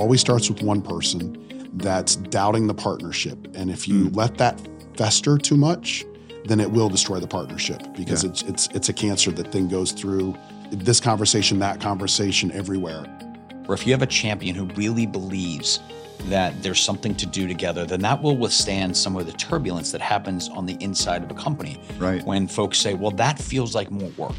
always starts with one person that's doubting the partnership. And if you let that fester too much, then it will destroy the partnership, because it's a cancer that then goes through this conversation, that conversation, everywhere. Or if you have a champion who really believes that there's something to do together, then that will withstand some of the turbulence that happens on the inside of a company. Right. When folks say, well, that feels like more work.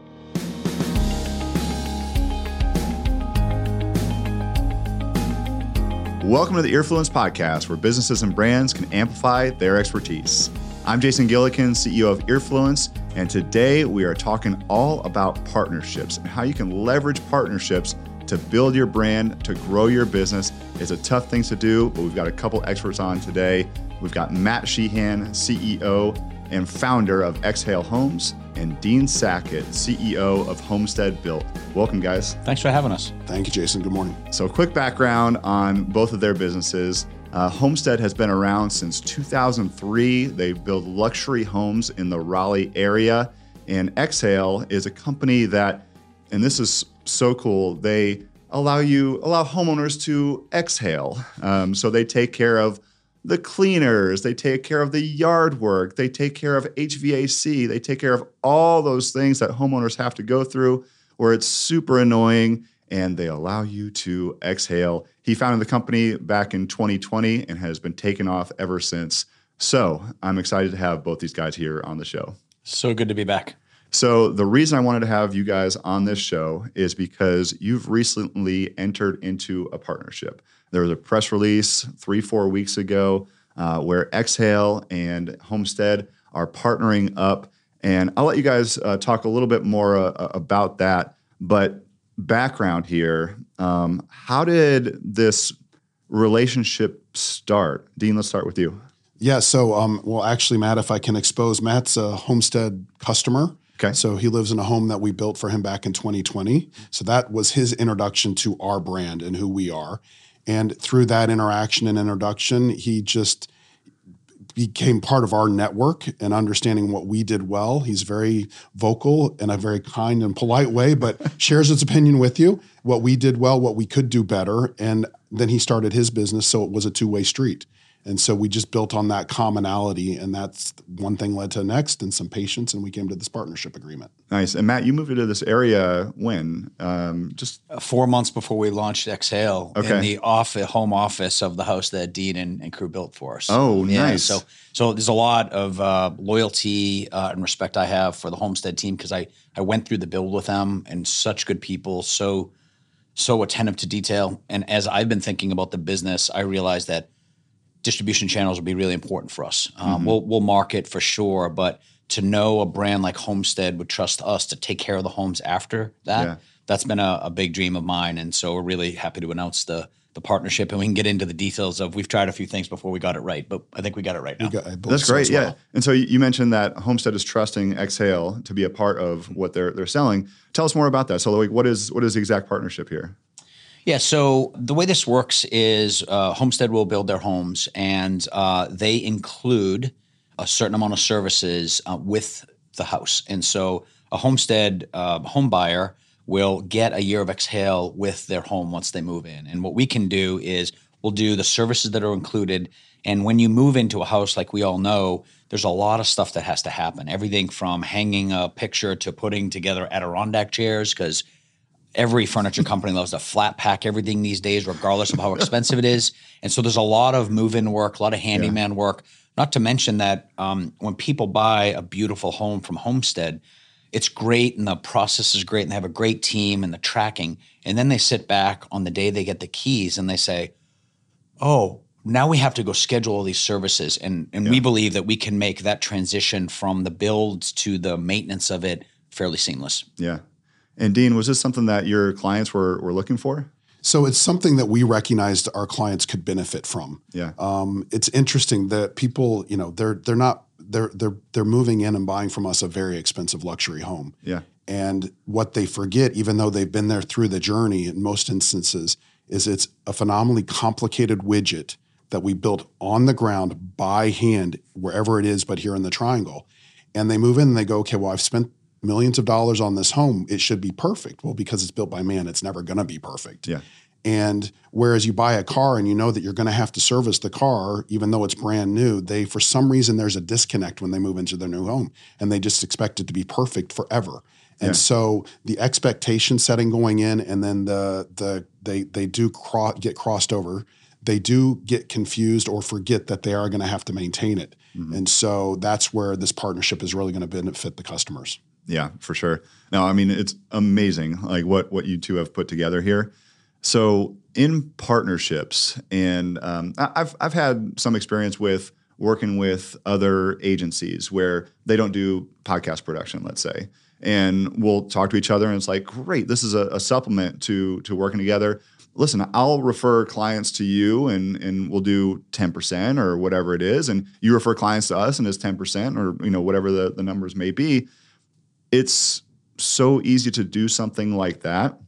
Welcome to the Earfluence Podcast, where businesses and brands can amplify their expertise. I'm Jason Gillikin, CEO of Earfluence, and today we are talking all about partnerships and how you can leverage partnerships to build your brand, to grow your business. It's a tough thing to do, but we've got a couple experts on today. We've got Matt Sheehan, CEO and founder of Exhale Homes, and Dean Sackett, CEO of Homestead Built. Welcome, guys. Thanks for having us. Thank you, Jason. Good morning. So quick background on both of their businesses. Homestead has been around since 2003. They build luxury homes in the Raleigh area. And Exhale is a company that, and this is so cool, they allow homeowners to exhale. So they take care of the cleaners, they take care of the yard work, they take care of HVAC, they take care of all those things that homeowners have to go through where it's super annoying, and they allow you to exhale. He founded the company back in 2020 and has been taken off ever since. So I'm excited to have both these guys here on the show. So good to be back. So the reason I wanted to have you guys on this show is because you've recently entered into a partnership. There was a press release 3-4 weeks ago where Exhale and Homestead are partnering up. And I'll let you guys talk a little bit more about that. But background here, how did this relationship start? Dean, let's start with you. Yeah, so, well, actually, Matt, if I can expose, Matt's a Homestead customer. Okay. So he lives in a home that we built for him back in 2020. So that was his introduction to our brand and who we are. And through that interaction and introduction, he just became part of our network and understanding what we did well. He's very vocal in a very kind and polite way, but shares his opinion with you, what we did well, what we could do better. And then he started his business, so it was a two-way street. And so we just built on that commonality, and that's one thing led to the next, and some patience, and we came to this partnership agreement. Nice. And Matt, you moved into this area when? Just 4 months before we launched Exhale Okay. in the home office of the house that Dean and crew built for us. Oh, Yeah, nice. So there's a lot of loyalty and respect I have for the Homestead team, because I went through the build with them, and such good people, so attentive to detail. And as I've been thinking about the business, I realized that distribution channels will be really important for us. We'll market for sure, but to know a brand like Homestead would trust us to take care of the homes after that, that's been a big dream of mine. And so we're really happy to announce the partnership, and we can get into the details of, we've tried a few things before we got it right, but I think we got it right now. That's great. Yeah. And so you mentioned that Homestead is trusting Exhale to be a part of what they're selling. Tell us more about that. So like, what is the exact partnership here? Yeah, so the way this works is Homestead will build their homes, and they include a certain amount of services with the house. And so a Homestead home buyer will get a year of Exhale with their home once they move in. And what we can do is we'll do the services that are included. And when you move into a house, like we all know, there's a lot of stuff that has to happen. Everything from hanging a picture to putting together Adirondack chairs, because every furniture company loves to flat pack everything these days, regardless of how expensive it is. And so there's a lot of move-in work, a lot of handyman work, not to mention that when people buy a beautiful home from Homestead, it's great and the process is great and they have a great team and the tracking. And then they sit back on the day they get the keys and they say, oh, now we have to go schedule all these services. And we believe that we can make that transition from the builds to the maintenance of it fairly seamless. Yeah. And Dean, was this something that your clients were looking for? So it's something that we recognized our clients could benefit from. Yeah. It's interesting that people, they're moving in and buying from us a very expensive luxury home. Yeah. And what they forget, even though they've been there through the journey in most instances, is it's a phenomenally complicated widget that we built on the ground by hand, wherever it is, but here in the triangle. And they move in and they go, okay, well, I've spent millions of dollars on this home. It should be perfect. Well, because it's built by man, it's never going to be perfect. Yeah. And whereas you buy a car and you know that you're going to have to service the car, even though it's brand new, for some reason, there's a disconnect when they move into their new home and they just expect it to be perfect forever. And so the expectation setting going in, and then they do get crossed over. They do get confused or forget that they are going to have to maintain it. Mm-hmm. And so that's where this partnership is really going to benefit the customers. Yeah, for sure. No, I mean, it's amazing, like what you two have put together here. So in partnerships, and I've had some experience with working with other agencies where they don't do podcast production, let's say, and we'll talk to each other and it's like, great, this is a supplement to working together. Listen, I'll refer clients to you and we'll do 10% or whatever it is, and you refer clients to us and it's 10% or whatever the numbers may be. It's so easy to do something like that,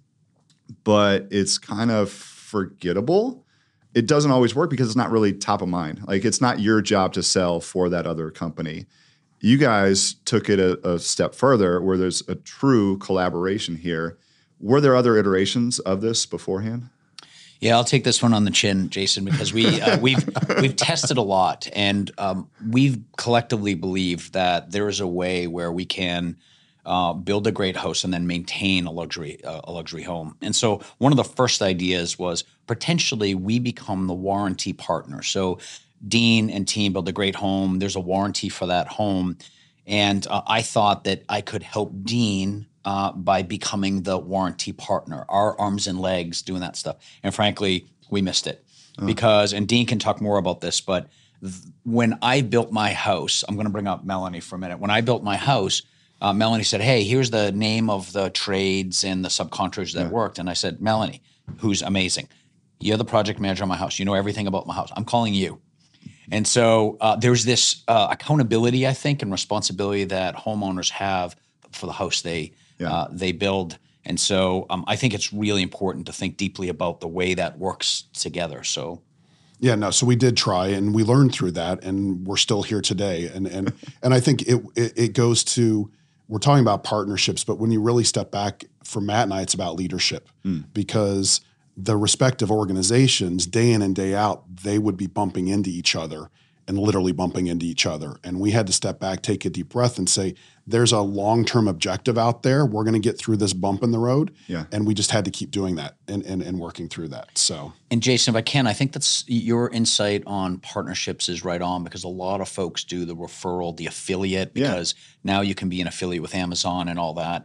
but it's kind of forgettable. It doesn't always work because it's not really top of mind. Like, it's not your job to sell for that other company. You guys took it a step further where there's a true collaboration here. Were there other iterations of this beforehand? Yeah, I'll take this one on the chin, Jason, because we've tested a lot, and we've collectively believed that there is a way where we can build a great house and then maintain a luxury home. And so one of the first ideas was potentially we become the warranty partner. So Dean and team build a great home. There's a warranty for that home. And I thought that I could help Dean by becoming the warranty partner, our arms and legs doing that stuff. And frankly, we missed it because, and Dean can talk more about this, but when I built my house, I'm going to bring up Melanie for a minute. When I built my house, Melanie said, hey, here's the name of the trades and the subcontractors that worked. And I said, Melanie, who's amazing, you're the project manager of my house. You know everything about my house. I'm calling you. And so there's this accountability, I think, and responsibility that homeowners have for the house they build. And so I think it's really important to think deeply about the way that works together. So. Yeah, no. So we did try, and we learned through that, and we're still here today. And I think it goes to, we're talking about partnerships, but when you really step back, for Matt and I, it's about leadership because the respective organizations, day in and day out, they would be bumping into each other and literally bumping into each other. And we had to step back, take a deep breath and say, there's a long-term objective out there. We're going to get through this bump in the road. Yeah. And we just had to keep doing that and working through that. So, and Jason, if I can, I think that's your insight on partnerships is right on, because a lot of folks do the referral, the affiliate, because now you can be an affiliate with Amazon and all that.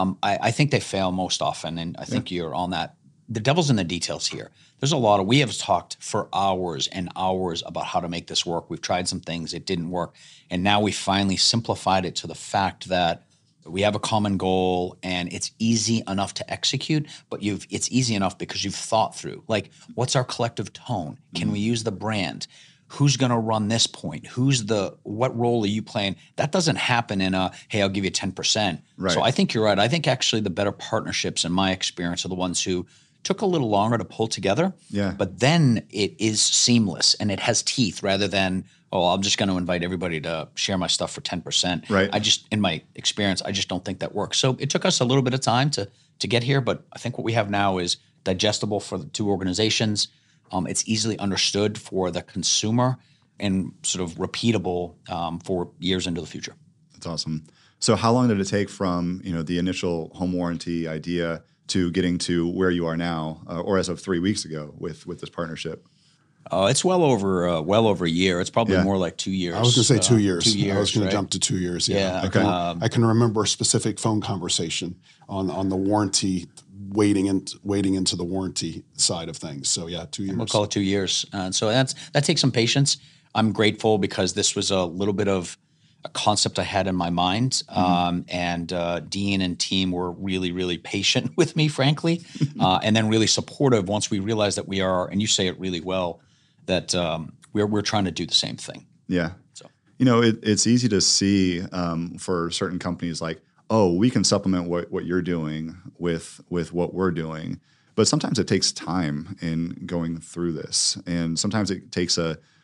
I think they fail most often. And I think you're on that. The devil's in the details here. There's a lot of, we have talked for hours and hours about how to make this work. We've tried some things, it didn't work. And now we finally simplified it to the fact that we have a common goal and it's easy enough to execute, but it's easy enough because you've thought through, like, what's our collective tone? Can we use the brand? Who's going to run this point? What role are you playing? That doesn't happen in hey, I'll give you 10%. Right. So I think you're right. I think actually the better partnerships in my experience are the ones who took a little longer to pull together, but then it is seamless and it has teeth rather than, I'm just going to invite everybody to share my stuff for 10%. Right. In my experience, I just don't think that works. So it took us a little bit of time to get here, but I think what we have now is digestible for the two organizations. It's easily understood for the consumer and sort of repeatable for years into the future. That's awesome. So how long did it take from the initial home warranty idea to getting to where you are now, or as of 3 weeks ago with this partnership? It's well over a year. It's probably more like 2 years. I was going to say 2 years. 2 years. I was going to jump to 2 years. Yeah. Okay. I can remember a specific phone conversation on the warranty, wading into the warranty side of things. So 2 years. We'll call it 2 years. So that takes some patience. I'm grateful because this was a little bit of a concept I had in my mind. And Dean and team were really, really patient with me, frankly, and then really supportive once we realized that we are, and you say it really well, that we're trying to do the same thing. Yeah. So, it's easy to see for certain companies like, we can supplement what you're doing with what we're doing. But sometimes it takes time in going through this. And sometimes it takes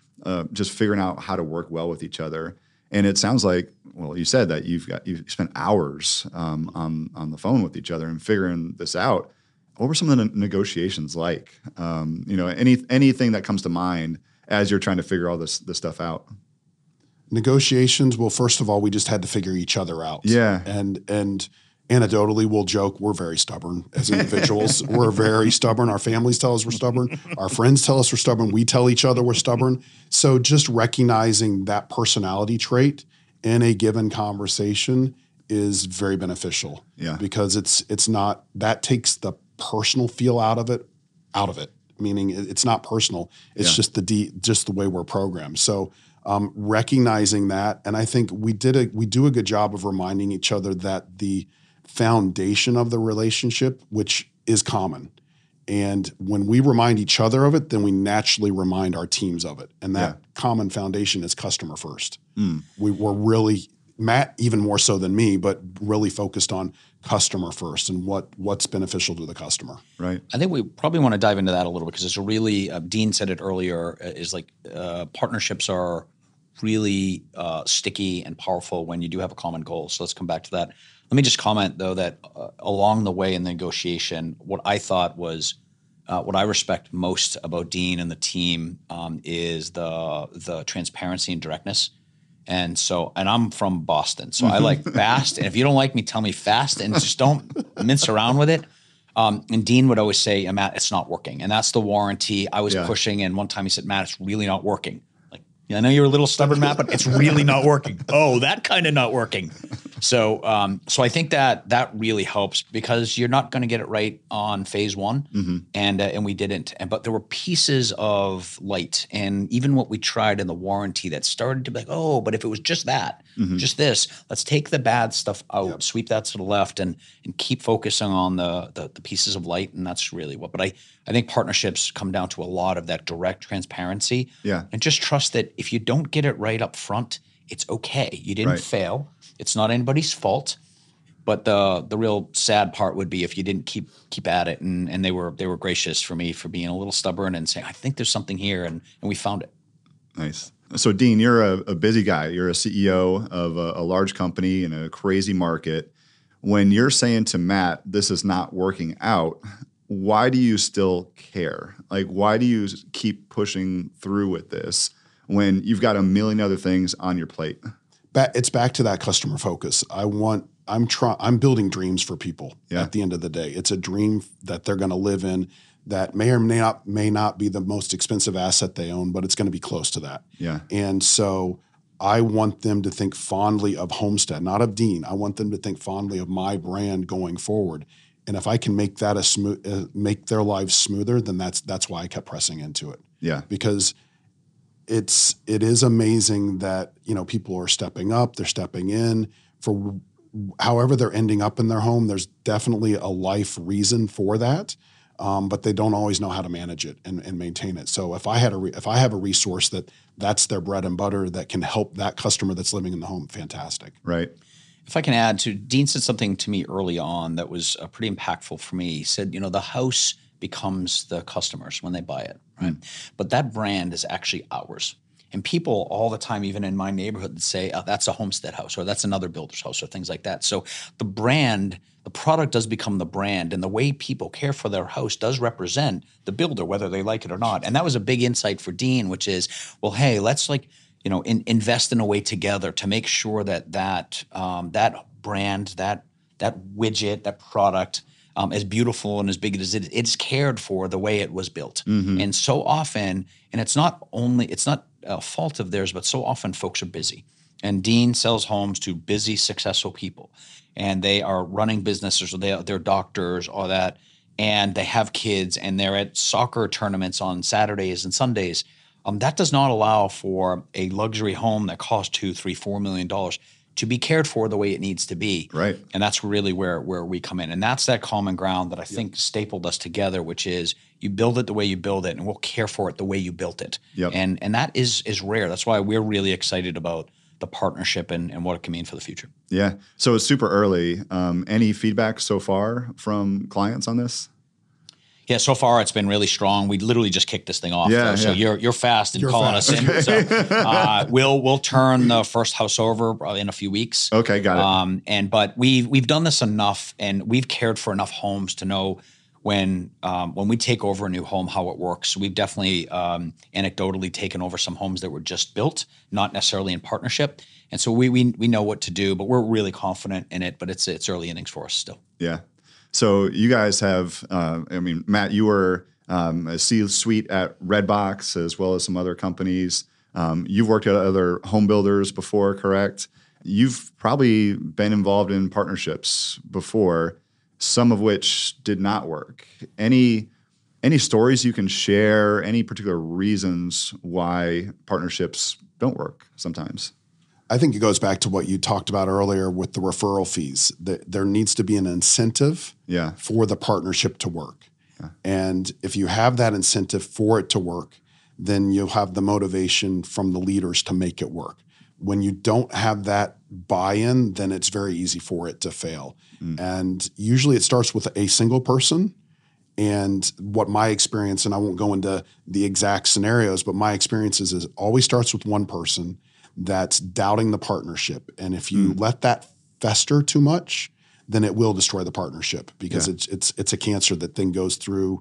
just figuring out how to work well with each other. And it sounds like, you said that you've spent hours on the phone with each other and figuring this out. What were some of the negotiations like? Anything that comes to mind as you're trying to figure all this stuff out? Negotiations. Well, first of all, we just had to figure each other out. Yeah. And anecdotally, we'll joke we're very stubborn as individuals. We're very stubborn. Our families tell us we're stubborn. Our friends tell us we're stubborn. We tell each other we're stubborn. So just recognizing that personality trait in a given conversation is very beneficial. Yeah. Because it's not, that takes the personal feel out of it. Meaning it's not personal. It's just the way we're programmed. So recognizing that, and I think we do a good job of reminding each other that the foundation of the relationship, which is common. And when we remind each other of it, then we naturally remind our teams of it. And that common foundation is customer first. We're really, Matt even more so than me, but really focused on customer first and what's beneficial to the customer. Right. I think we probably want to dive into that a little bit because it's a really, Dean said it earlier, is like partnerships are really sticky and powerful when you do have a common goal. So let's come back to that. Let me just comment though that along the way in the negotiation, what I thought was what I respect most about Dean and the team is the transparency and directness. And I'm from Boston, so I like fast. And if you don't like me, tell me fast and just don't mince around with it. And Dean would always say, Matt, it's not working. And that's the warranty. I was pushing, and one time he said, Matt, it's really not working. Like, I know you're a little stubborn, Matt, but it's really not working. Oh, that kind of not working. So I think that really helps because you're not going to get it right on phase one, and we didn't. But there were pieces of light, and even what we tried in the warranty that started to be like, oh, but if it was just that, just this, let's take the bad stuff out, sweep that to the left, and keep focusing on the pieces of light, and that's really what. But I think partnerships come down to a lot of that direct transparency, and just trust that if you don't get it right up front, it's okay. You didn't fail. It's not anybody's fault. But the real sad part would be if you didn't keep at it. And they were gracious for me for being a little stubborn and saying, I think there's something here, and we found it. Nice. So Dean, you're a busy guy. You're a CEO of a large company in a crazy market. When you're saying to Matt, this is not working out, why do you still care? Like, why do you keep pushing through with this when you've got a million other things on your plate? It's back to that customer focus. I'm building dreams for people at the end of the day. It's a dream that they're going to live in that may or may not be the most expensive asset they own, but it's going to be close to that. Yeah. And so I want them to think fondly of Homestead, not of Dean. I want them to think fondly of my brand going forward. And if I can make that make their lives smoother, then that's why I kept pressing into it. Yeah. Because it is amazing that, people are stepping up, they're stepping in for however they're ending up in their home. There's definitely a life reason for that. But they don't always know how to manage it and maintain it. So if I have a resource that's their bread and butter that can help that customer that's living in the home, fantastic. Right. If I can add to, Dean said something to me early on that was pretty impactful for me. He said, the house becomes the customers when they buy it, right? But that brand is actually ours. And people all the time, even in my neighborhood, would say, oh, that's a Homestead house, or that's another builder's house, or things like that. So the product does become the brand, and the way people care for their house does represent the builder, whether they like it or not. And that was a big insight for Dean, which is, well, hey, let's invest in a way together to make sure that brand, that widget, that product, as beautiful and as big as it's cared for the way it was built. And so often, and it's not a fault of theirs, but so often folks are busy. And Dean sells homes to busy, successful people. And they are running businesses, or they're doctors, or that, and they have kids, and they're at soccer tournaments on Saturdays and Sundays. That does not allow for a luxury home that costs $2, $3, $4 million to be cared for the way it needs to be. Right. And that's really where we come in. And that's that common ground that I think stapled us together, which is you build it the way you build it, and we'll care for it the way you built it. Yep. And that is rare. That's why we're really excited about the partnership and what it can mean for the future. Yeah. So it's super early. Any feedback so far from clients on this? Yeah, so far it's been really strong. We literally just kicked this thing off. Yeah, So yeah. you're fast in You're calling fast. us in. So we'll turn the first house over in a few weeks. Okay, got it. But we've done this enough, and we've cared for enough homes to know when we take over a new home, how it works. We've definitely anecdotally taken over some homes that were just built, not necessarily in partnership, and so we know what to do, but we're really confident in it. But it's early innings for us still. Yeah. So you guys have, Matt, you were a C-suite at Redbox as well as some other companies. You've worked at other home builders before, correct? You've probably been involved in partnerships before, some of which did not work. Any stories you can share? Any particular reasons why partnerships don't work sometimes? I think it goes back to what you talked about earlier with the referral fees. There needs to be an incentive for the partnership to work. Yeah. And if you have that incentive for it to work, then you'll have the motivation from the leaders to make it work. When you don't have that buy-in, then it's very easy for it to fail. And usually it starts with a single person. And what my experience, and I won't go into the exact scenarios, but my experience is it always starts with one person that's doubting the partnership. And if you let that fester too much, then it will destroy the partnership, because it's a cancer that then goes through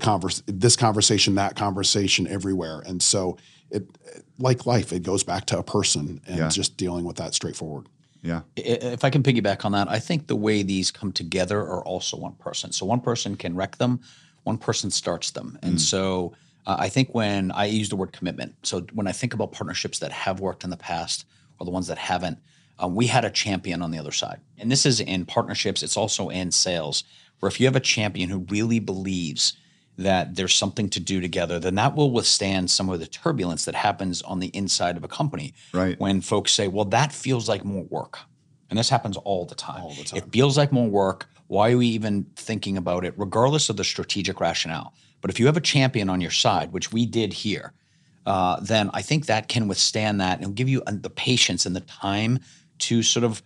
this conversation, that conversation, everywhere. And so it, like life, it goes back to a person and just dealing with that straightforward. Yeah. If I can piggyback on that, I think the way these come together are also one person. So one person can wreck them, one person starts them. And so I think when I use the word commitment, so when I think about partnerships that have worked in the past or the ones that haven't, we had a champion on the other side. And this is in partnerships. It's also in sales, where if you have a champion who really believes that there's something to do together, then that will withstand some of the turbulence that happens on the inside of a company. Right. When folks say, well, that feels like more work. And this happens all the time. All the time. It feels like more work. Why are we even thinking about it, regardless of the strategic rationale? But if you have a champion on your side, which we did here, then I think that can withstand that and give you the patience and the time to sort of,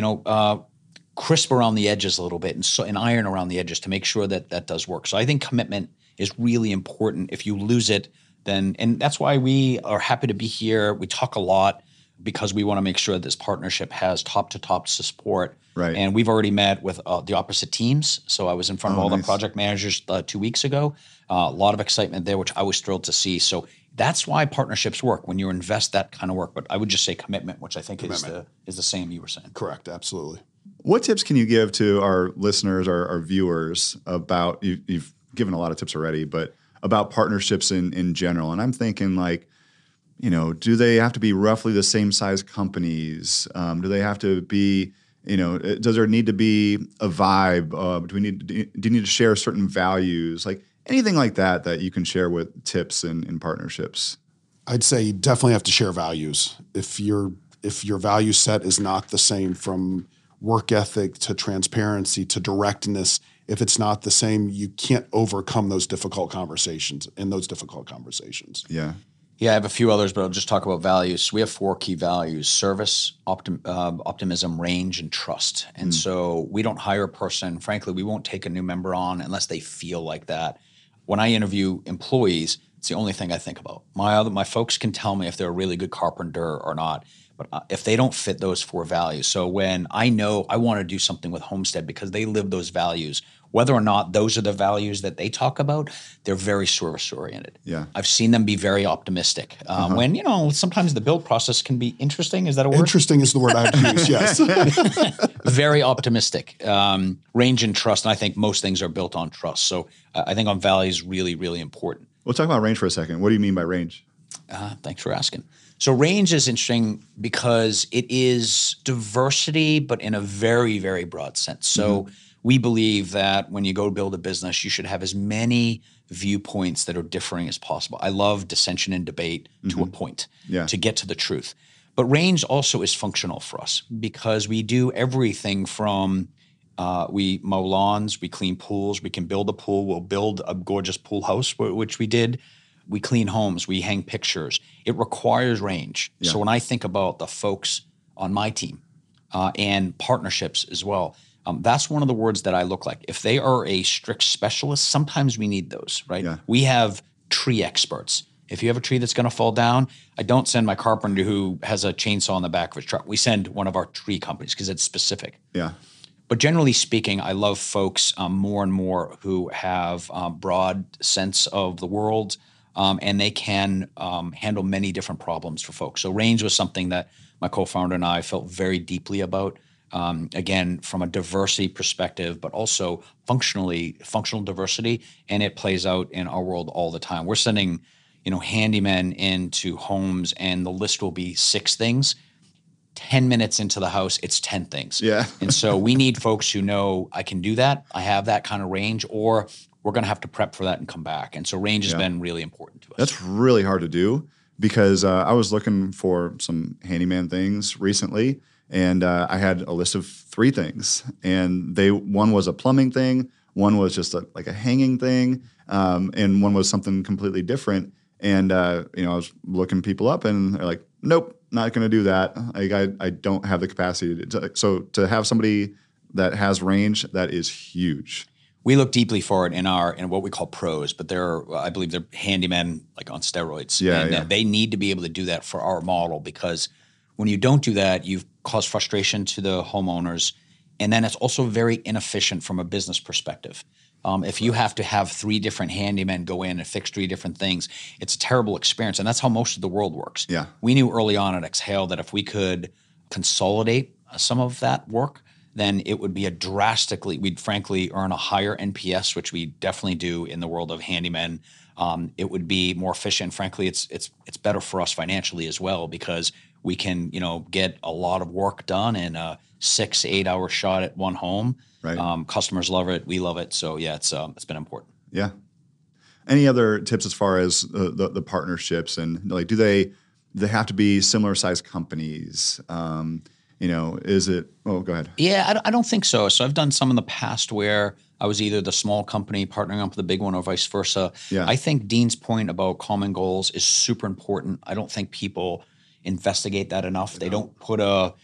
crisp around the edges a little bit and iron around the edges to make sure that that does work. So I think commitment is really important. If you lose it, then, and that's why we are happy to be here. We talk a lot because we want to make sure this partnership has top-to-top support. Right. And we've already met with the opposite teams. So I was in front of all the project managers 2 weeks ago. A lot of excitement there, which I was thrilled to see. So that's why partnerships work, when you invest that kind of work. But I would just say commitment, which I think is the same you were saying. Correct. Absolutely. What tips can you give to our listeners, our viewers about, you've given a lot of tips already, but about partnerships in general? And I'm thinking do they have to be roughly the same size companies? Do they have to be, does there need to be a vibe? Do you need to share certain values? Like anything like that you can share with tips in partnerships? I'd say you definitely have to share values. If your value set is not the same, from work ethic to transparency to directness, if it's not the same, you can't overcome those difficult conversations. Yeah. Yeah, I have a few others, but I'll just talk about values. We have 4 key values: service, optimism, range, and trust. And so we don't hire a person. Frankly, we won't take a new member on unless they feel like that. When I interview employees, it's the only thing I think about. My folks can tell me if they're a really good carpenter or not, but if they don't fit those 4 values. So when I know I want to do something with Homestead because they live those values, whether or not those are the values that they talk about, they're very service-oriented. Yeah. I've seen them be very optimistic. When, sometimes the build process can be interesting. Is that a word? Interesting is the word I'd use, yes. Very optimistic. Range and trust, and I think most things are built on trust. So I think on values really, really important. We'll talk about range for a second. What do you mean by range? Thanks for asking. So range is interesting because it is diversity, but in a very, very broad sense. So we believe that when you go build a business, you should have as many viewpoints that are differing as possible. I love dissension and debate to a point, to get to the truth. But range also is functional for us because we do everything from we mow lawns, we clean pools, we can build a pool, we'll build a gorgeous pool house, which we did. We clean homes, we hang pictures. It requires range. Yeah. So when I think about the folks on my team and partnerships as well, that's one of the words that I look like. If they are a strict specialist, sometimes we need those, right? Yeah. We have tree experts. If you have a tree that's going to fall down, I don't send my carpenter who has a chainsaw on the back of his truck. We send one of our tree companies because it's specific. Yeah. But generally speaking, I love folks more and more who have broad sense of the world, and they can handle many different problems for folks. So range was something that my co-founder and I felt very deeply about. Again, from a diversity perspective, but also functional diversity, and it plays out in our world all the time. We're sending, handymen into homes, and the list will be 6 things. 10 minutes into the house, it's 10 things. Yeah. And so we need folks who know I can do that, I have that kind of range, or we're going to have to prep for that and come back. And so range has been really important to us. That's really hard to do because I was looking for some handyman things recently, and I had a list of 3 things. And one was a plumbing thing, one was just like a hanging thing, and one was something completely different. And I was looking people up, and they're like, nope, not going to do that. I don't have the capacity. So to have somebody that has range, that is huge. We look deeply for it in what we call pros, but I believe they're handymen like on steroids. Yeah, and they need to be able to do that for our model, because when you don't do that, you've caused frustration to the homeowners, and then it's also very inefficient from a business perspective. If you have to have 3 different handymen go in and fix 3 different things, it's a terrible experience. And that's how most of the world works. Yeah. We knew early on at Exhale that if we could consolidate some of that work, then it would be we'd frankly earn a higher NPS, which we definitely do in the world of handymen. It would be more efficient. Frankly, it's better for us financially as well, because we can, get a lot of work done in a 6-8 hour shot at one home. Right. Customers love it. We love it. So yeah, it's been important. Yeah. Any other tips as far as the partnerships, and like, do they have to be similar sized companies? Is it? Oh, go ahead. Yeah, I don't think so. So I've done some in the past where I was either the small company partnering up with the big one or vice versa. Yeah. I think Dean's point about common goals is super important. I don't think people investigate that enough. They don't put a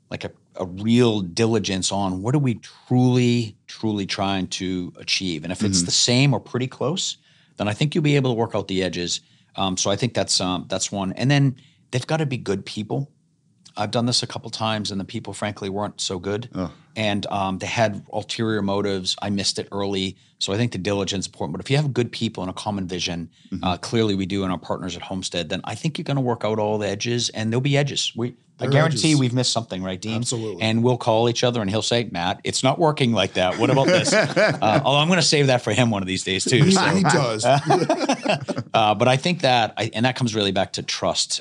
real diligence on what are we truly trying to achieve. And if it's the same or pretty close, then I think you'll be able to work out the edges. So I think that's one. And then they've got to be good people. I've done this a couple times, and the people, frankly, weren't so good. Oh. And they had ulterior motives. I missed it early. So I think the diligence is important. But if you have good people and a common vision, clearly we do in our partners at Homestead, then I think you're going to work out all the edges, and there'll be edges. I guarantee we've missed something, right, Dean? Absolutely. And we'll call each other, and he'll say, Matt, it's not working like that. What about this? Although I'm going to save that for him one of these days, too. So. He does. But I think that comes really back to trust.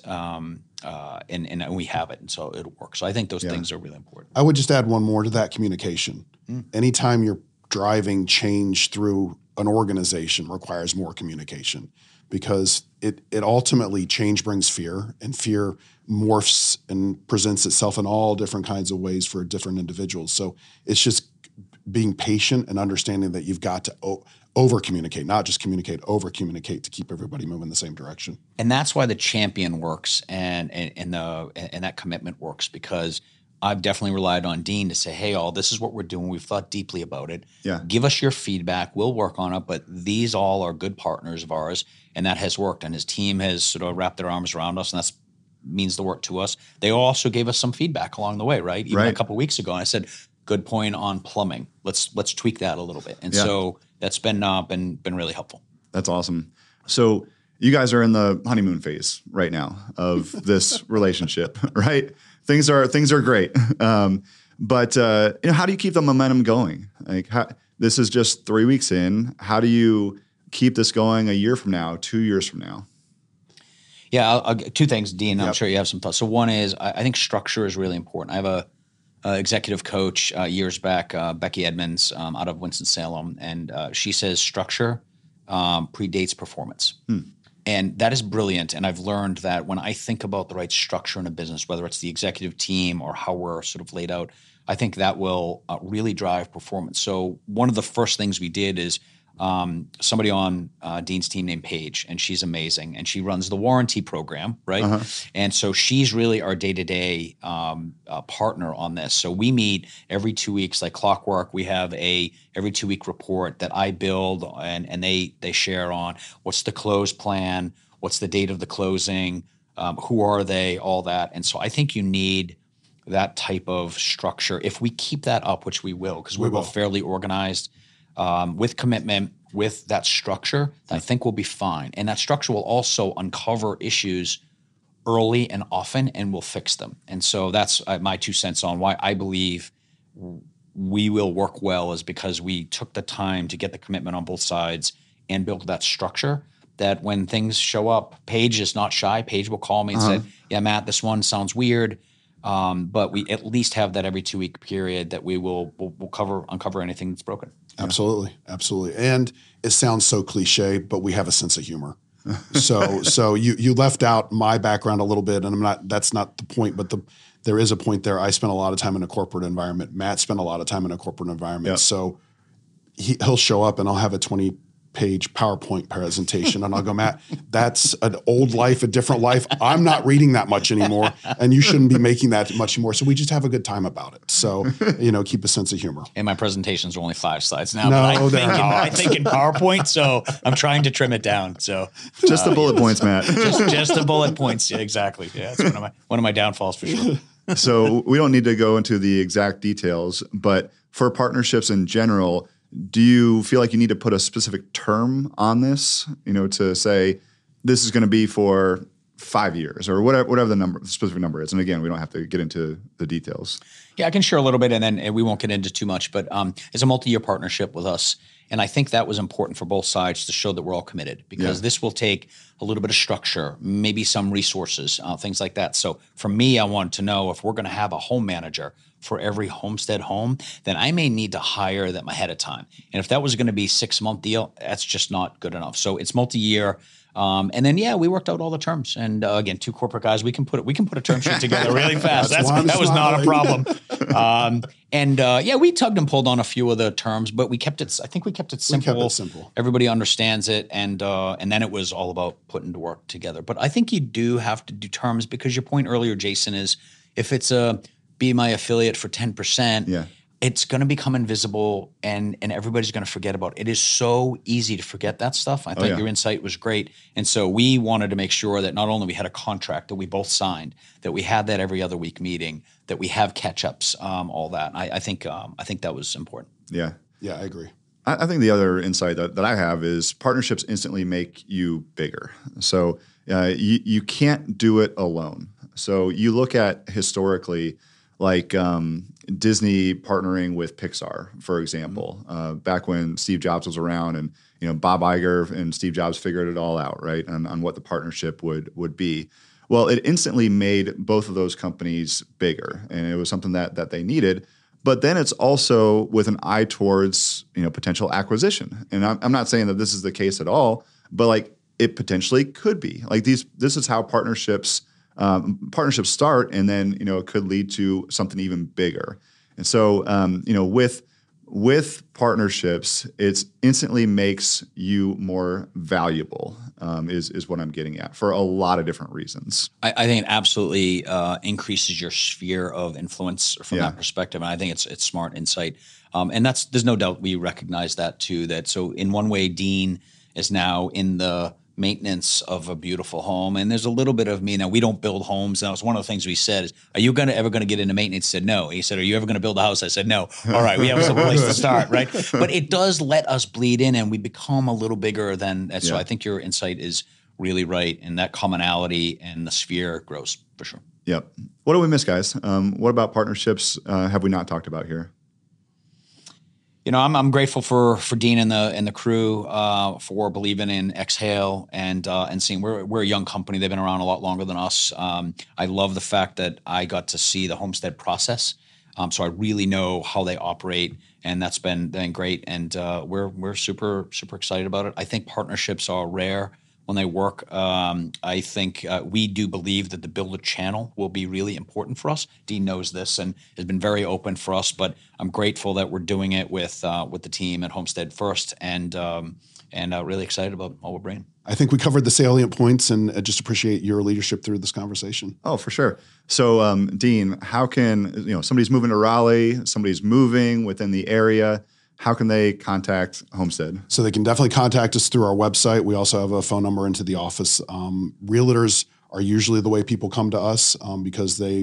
And we have it, and so it'll work. So I think those things are really important. I would just add one more to that: communication. Anytime you're driving change through an organization requires more communication, because it ultimately, change brings fear, and fear morphs and presents itself in all different kinds of ways for different individuals. So it's just being patient and understanding that you've got to over communicate, not just communicate, over communicate to keep everybody moving in the same direction. And that's why the champion works and that commitment works, because I've definitely relied on Dean to say, hey, this is what we're doing. We've thought deeply about it. Yeah. Give us your feedback. We'll work on it. But these all are good partners of ours, and that has worked. And his team has sort of wrapped their arms around us, and that means the work to us. They also gave us some feedback along the way, right? Even a couple of weeks ago, and I said, good point on plumbing. Let's tweak that a little bit. And so that's been really helpful. That's awesome. So you guys are in the honeymoon phase right now of this relationship, right? Things are great. But how do you keep the momentum going? Like, this is just 3 weeks in. How do you keep this going a year from now, 2 years from now? Yeah, I'll 2 things, Dean. I'm sure you have some thoughts. So one is I think structure is really important. I have a executive coach years back, Becky Edmonds, out of Winston-Salem, and she says structure predates performance. And that is brilliant. And I've learned that when I think about the right structure in a business, whether it's the executive team or how we're sort of laid out, I think that will really drive performance. So one of the first things we did is somebody on Dean's team named Paige, and she's amazing, and she runs the warranty program, right? And so she's really our day-to-day partner on this. So we meet every 2 weeks like clockwork. We have every 2 week report that I build, and they share on what's the close plan, what's the date of the closing, who are they, all that. And so I think you need that type of structure, if we keep that up, which we will, because we're both fairly organized, with commitment, with that structure, I think we'll be fine. And that structure will also uncover issues early and often, and we'll fix them. And so that's my 2 cents on why I believe we will work well, is because we took the time to get the commitment on both sides and build that structure that when things show up, Paige is not shy. Paige will call me and say, yeah, Matt, this one sounds weird. But we at least have that every 2-week period that we'll uncover anything that's broken. Absolutely. And it sounds so cliche, but we have a sense of humor. So you left out my background a little bit, and that's not the point, but there is a point there. I spent a lot of time in a corporate environment. Matt spent a lot of time in a corporate environment. Yep. So he'll show up and I'll have a 20-page PowerPoint presentation, and I'll go, Matt, that's an old life, a different life. I'm not reading that much anymore, and you shouldn't be making that much anymore. So we just have a good time about it. So, keep a sense of humor. And my presentations are only 5 slides now. No, I think in PowerPoint, so I'm trying to trim it down. So just the bullet points, Matt. just the bullet points. Yeah, exactly. Yeah, that's one of my downfalls for sure. So we don't need to go into the exact details, but for partnerships in general, do you feel like you need to put a specific term on this, to say this is going to be for 5 years or whatever the specific number is? And again, we don't have to get into the details. Yeah, I can share a little bit, and then we won't get into too much, but it's a multi-year partnership with us. And I think that was important for both sides to show that we're all committed, because this will take a little bit of structure, maybe some resources, things like that. So for me, I want to know if we're going to have a home manager for every homestead home, then I may need to hire them ahead of time. And if that was going to be a 6-month deal, that's just not good enough. So it's multi-year. And then, we worked out all the terms. And again, 2 corporate guys, we can put a term sheet together really fast. That was not a problem. We tugged and pulled on a few of the terms, but we kept it. I think we kept it simple. We kept it simple. Everybody understands it, and then it was all about putting to work together. But I think you do have to do terms, because your point earlier, Jason, is if it's be my affiliate for 10%. It's going to become invisible, and everybody's going to forget about it. It is so easy to forget that stuff. I think your insight was great. And so we wanted to make sure that not only we had a contract that we both signed, that we had that every other week meeting, that we have catch-ups, all that. I think that was important. Yeah. Yeah, I agree. I think the other insight that I have is partnerships instantly make you bigger. So you can't do it alone. So you look at historically, like Disney partnering with Pixar, for example, back when Steve Jobs was around, and Bob Iger and Steve Jobs figured it all out, right, on what the partnership would be. Well, it instantly made both of those companies bigger, and it was something that they needed. But then it's also with an eye towards potential acquisition, and I'm not saying that this is the case at all, but like it potentially could be. Like this is how partnerships start, and then it could lead to something even bigger. And so with partnerships, it instantly makes you more valuable. Is what I'm getting at, for a lot of different reasons. I think it absolutely increases your sphere of influence from that perspective, and I think it's smart insight. And there's no doubt we recognize that too. That so in one way, Dean is now in the maintenance of a beautiful home, and there's a little bit of me now. We don't build homes. That was one of the things we said is, "Are you ever going to get into maintenance?" He said, "No." He said, "Are you ever going to build a house?" I said, "No." All right, we have some place to start, right? But it does let us bleed in, and we become a little bigger than. So I think your insight is really right, and that commonality and the sphere grows for sure. Yep. What do we miss, guys? What about partnerships have we not talked about here? I'm grateful for Dean and the crew for believing in Exhale and seeing we're a young company. They've been around a lot longer than us. I love the fact that I got to see the homestead process, so I really know how they operate, and that's been great. And we're super excited about it. I think partnerships are rare when they work. I think we do believe that the builder channel will be really important for us. Dean knows this and has been very open for us, but I'm grateful that we're doing it with the team at Homestead First, and really excited about what we're bringing. I think we covered the salient points, and I just appreciate your leadership through this conversation. Oh, for sure. So, Dean, how can somebody's moving to Raleigh, somebody's moving within the area? How can they contact Homestead? So they can definitely contact us through our website. We also have a phone number into the office. Realtors are usually the way people come to us because they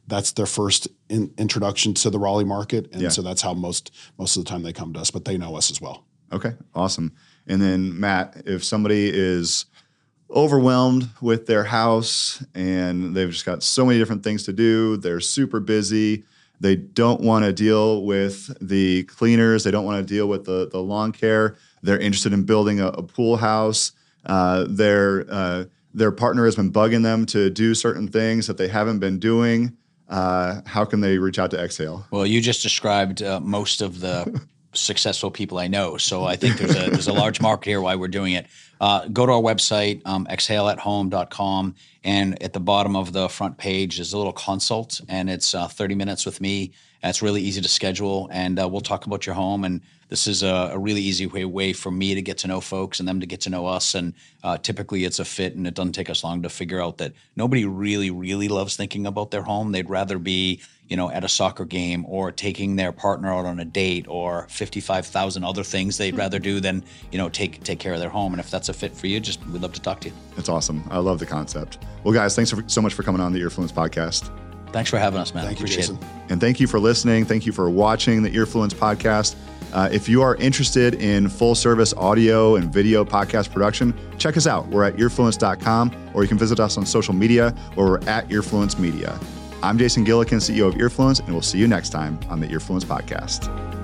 that's their first introduction to the Raleigh market. And so Yeah. that's how most of the time they come to us, but they know us as well. Okay, awesome. And then Matt, if somebody is overwhelmed with their house and they've just got so many different things to do, they're super busy, they don't want to deal with the cleaners, they don't want to deal with the lawn care, they're interested in building a pool house, their partner has been bugging them to do certain things that they haven't been doing, how can they reach out to Exhale? Well, you just described most of the successful people I know. So I think there's a large market here why we're doing it. Go to our website, exhaleathome.com, and at the bottom of the front page is a little consult, and it's 30 minutes with me. It's really easy to schedule, and we'll talk about your home. And this is a really easy way for me to get to know folks and them to get to know us. And typically it's a fit, and it doesn't take us long to figure out that nobody really, really loves thinking about their home. They'd rather be, at a soccer game or taking their partner out on a date or 55,000 other things they'd rather do than, take care of their home. And if that's a fit for you, we'd love to talk to you. That's awesome. I love the concept. Well, guys, thanks so much for coming on the Earfluence podcast. Thanks for having us, man. Thank you, Appreciate Jason. it. And thank you for listening. Thank you for watching the Earfluence podcast. If you are interested in full service audio and video podcast production, check us out. We're at earfluence.com, or you can visit us on social media, where we're at Earfluence Media. I'm Jason Gillikin, CEO of Earfluence, and we'll see you next time on the Earfluence podcast.